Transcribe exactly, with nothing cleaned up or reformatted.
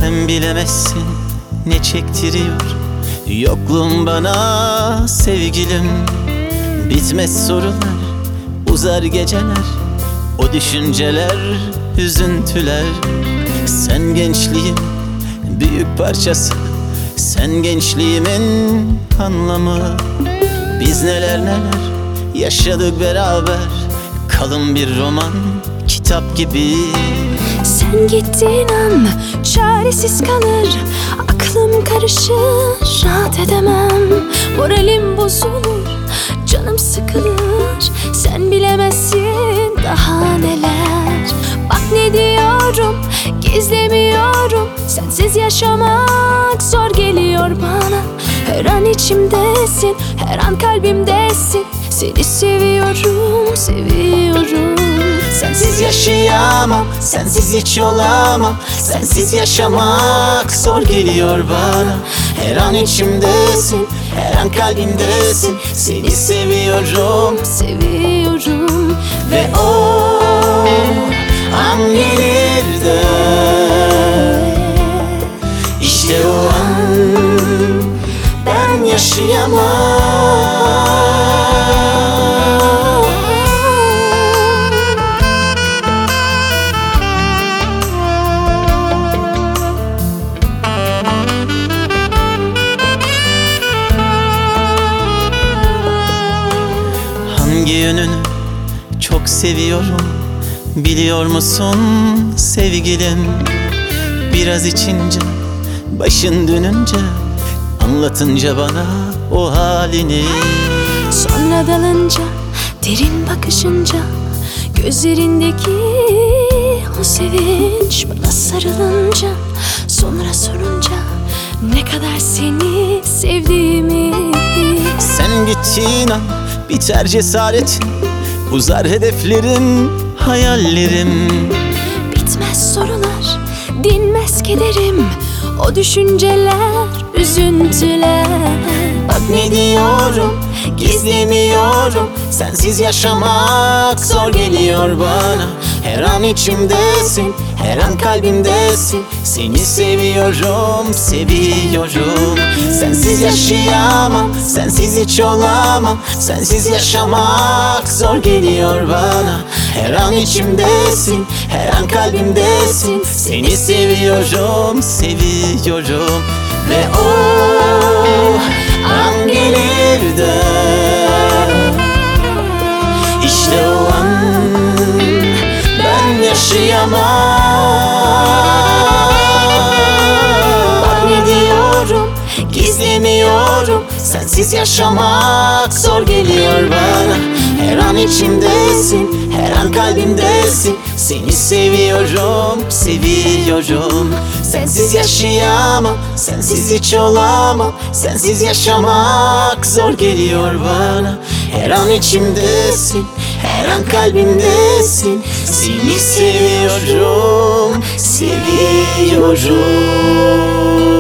Sen bilemezsin ne çektiriyor yokluğun bana sevgilim. Bitmez sorular, uzar geceler, o düşünceler, üzüntüler. Sen gençliğin büyük parçası, sen gençliğimin anlamı. Biz neler neler yaşadık beraber, kalın bir roman, kitap gibi. Sen gittiğin an çaresiz kalır, aklım karışır, rahat edemem. Moralim bozulur, canım sıkılır. Sen bilemezsin daha neler. Bak ne diyorum, gizlemiyorum. Sensiz yaşamak zor geliyor bana. Her an içimdesin, her an kalbimdesin. Seni seviyorum, seviyorum. Sensiz yaşayamam, sensiz hiç olamam. Sensiz yaşamak zor geliyor bana. Her an içimdesin, her an kalbimdesin. Seni seviyorum, seviyorum. ve o an gelir de İşte o an ben yaşayamam. Hangi yönünü çok seviyorum biliyor musun sevgilim? Biraz içince, başın dönünce, anlatınca bana o halini. Sonra dalınca, derin bakışınca, gözlerindeki o sevinç bana sarılınca, sonra sorunca ne kadar seni sevdiğimi. Sen gittiğin an biter cesaretin, uzar hedeflerim, hayallerim. Bitmez sorular, dinmez kederim, o düşünceler, üzüntüler. Bak ne diyorum, gizlemiyorum. Sensiz yaşamak zor geliyor bana. Her an içimdesin, her an kalbimdesin. Seni seviyorum, seviyorum. Sensiz yaşayamam, sensiz hiç olamam. Sensiz yaşamak zor geliyor bana. Her an içimdesin, her an kalbimdesin. Seni seviyorum, seviyorum. Ve o an gelir de İşte o an ben yaşayamam. Bak ne diyorum, gizlemiyorum. Sensiz yaşamak zor geliyor bana. Her an içimdesin, her an kalbimdesin. Seni seviyorum, seviyorum. Sensiz yaşayamam, sensiz hiç olamam. Sensiz yaşamak zor geliyor bana. Her an içimdesin, her an kalbimdesin. Seni seviyorum, seviyorum.